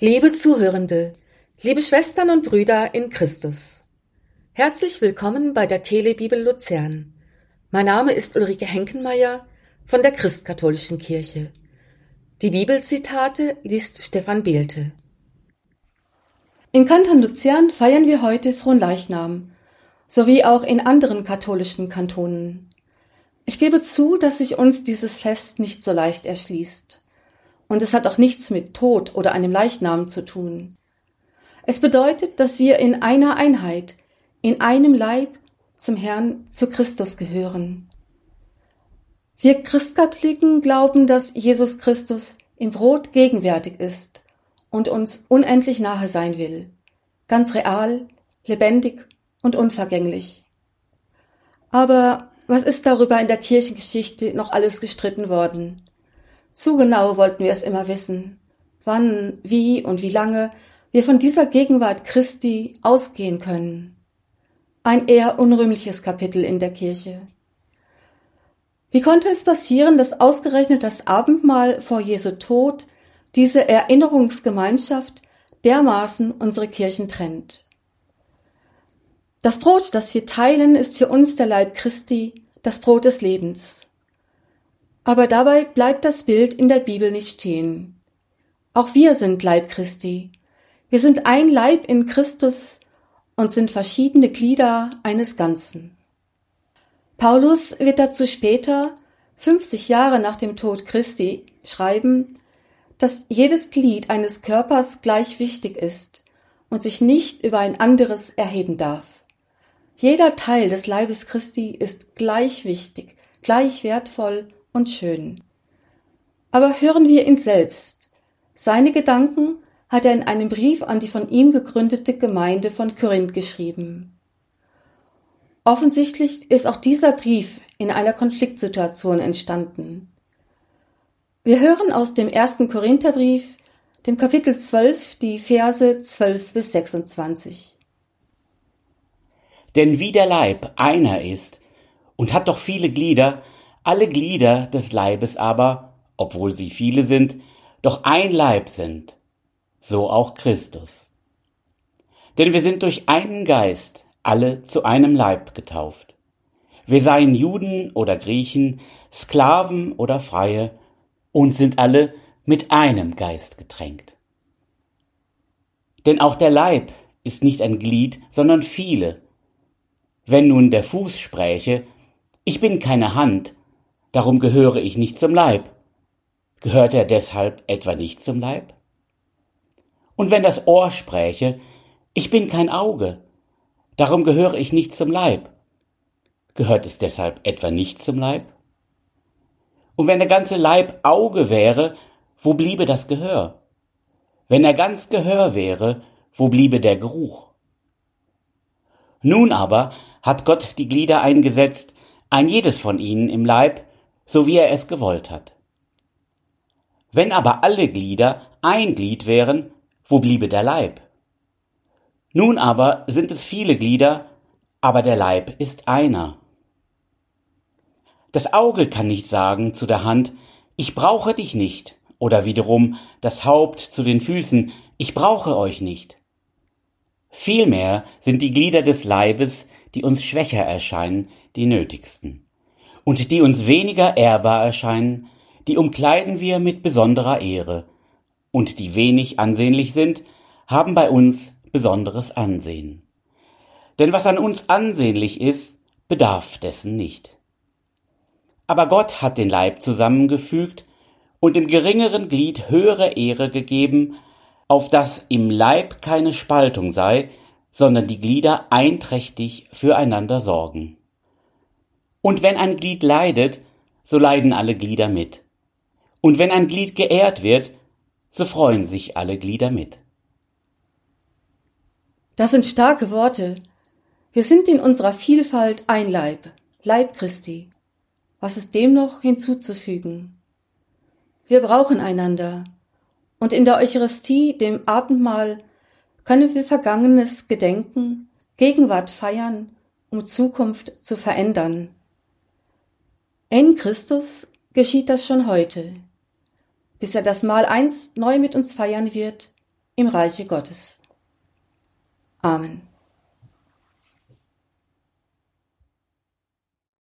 Liebe Zuhörende, liebe Schwestern und Brüder in Christus, herzlich willkommen bei der Telebibel Luzern. Mein Name ist Ulrike Henkenmeier von der Christkatholischen Kirche. Die Bibelzitate liest Stefan Behlte. In Kanton Luzern feiern wir heute Fronleichnam, sowie auch in anderen katholischen Kantonen. Ich gebe zu, dass sich uns dieses Fest nicht so leicht erschließt. Und es hat auch nichts mit Tod oder einem Leichnam zu tun. Es bedeutet, dass wir in einer Einheit, in einem Leib zum Herrn, zu Christus gehören. Wir Christkatholiken glauben, dass Jesus Christus im Brot gegenwärtig ist und uns unendlich nahe sein will, ganz real, lebendig und unvergänglich. Aber was ist darüber in der Kirchengeschichte noch alles gestritten worden? Zu genau wollten wir es immer wissen, wann, wie und wie lange wir von dieser Gegenwart Christi ausgehen können. Ein eher unrühmliches Kapitel in der Kirche. Wie konnte es passieren, dass ausgerechnet das Abendmahl vor Jesu Tod diese Erinnerungsgemeinschaft dermaßen unsere Kirchen trennt? Das Brot, das wir teilen, ist für uns der Leib Christi, das Brot des Lebens. Aber dabei bleibt das Bild in der Bibel nicht stehen. Auch wir sind Leib Christi. Wir sind ein Leib in Christus und sind verschiedene Glieder eines Ganzen. Paulus wird dazu später, 50 Jahre nach dem Tod Christi, schreiben, dass jedes Glied eines Körpers gleich wichtig ist und sich nicht über ein anderes erheben darf. Jeder Teil des Leibes Christi ist gleich wichtig, gleich wertvoll und schön. Aber hören wir ihn selbst. Seine Gedanken hat er in einem Brief an die von ihm gegründete Gemeinde von Korinth geschrieben. Offensichtlich ist auch dieser Brief in einer Konfliktsituation entstanden. Wir hören aus dem 1. Korintherbrief, dem Kapitel 12, die Verse 12 bis 26. Denn wie der Leib einer ist und hat doch viele Glieder, alle Glieder des Leibes aber, obwohl sie viele sind, doch ein Leib sind, so auch Christus. Denn wir sind durch einen Geist alle zu einem Leib getauft. Wir seien Juden oder Griechen, Sklaven oder Freie, und sind alle mit einem Geist getränkt. Denn auch der Leib ist nicht ein Glied, sondern viele. Wenn nun der Fuß spräche, ich bin keine Hand, darum gehöre ich nicht zum Leib. Gehört er deshalb etwa nicht zum Leib? Und wenn das Ohr spräche, ich bin kein Auge, darum gehöre ich nicht zum Leib. Gehört es deshalb etwa nicht zum Leib? Und wenn der ganze Leib Auge wäre, wo bliebe das Gehör? Wenn er ganz Gehör wäre, wo bliebe der Geruch? Nun aber hat Gott die Glieder eingesetzt, ein jedes von ihnen im Leib, so wie er es gewollt hat. Wenn aber alle Glieder ein Glied wären, wo bliebe der Leib? Nun aber sind es viele Glieder, aber der Leib ist einer. Das Auge kann nicht sagen zu der Hand, ich brauche dich nicht, oder wiederum das Haupt zu den Füßen, ich brauche euch nicht. Vielmehr sind die Glieder des Leibes, die uns schwächer erscheinen, die nötigsten. Und die uns weniger ehrbar erscheinen, die umkleiden wir mit besonderer Ehre. Und die wenig ansehnlich sind, haben bei uns besonderes Ansehen. Denn was an uns ansehnlich ist, bedarf dessen nicht. Aber Gott hat den Leib zusammengefügt und dem geringeren Glied höhere Ehre gegeben, auf dass im Leib keine Spaltung sei, sondern die Glieder einträchtig füreinander sorgen. Und wenn ein Glied leidet, so leiden alle Glieder mit. Und wenn ein Glied geehrt wird, so freuen sich alle Glieder mit. Das sind starke Worte. Wir sind in unserer Vielfalt ein Leib, Leib Christi. Was ist dem noch hinzuzufügen? Wir brauchen einander. Und in der Eucharistie, dem Abendmahl, können wir Vergangenes gedenken, Gegenwart feiern, um Zukunft zu verändern. In Christus geschieht das schon heute. Bis er das Mahl einst neu mit uns feiern wird, im Reiche Gottes. Amen.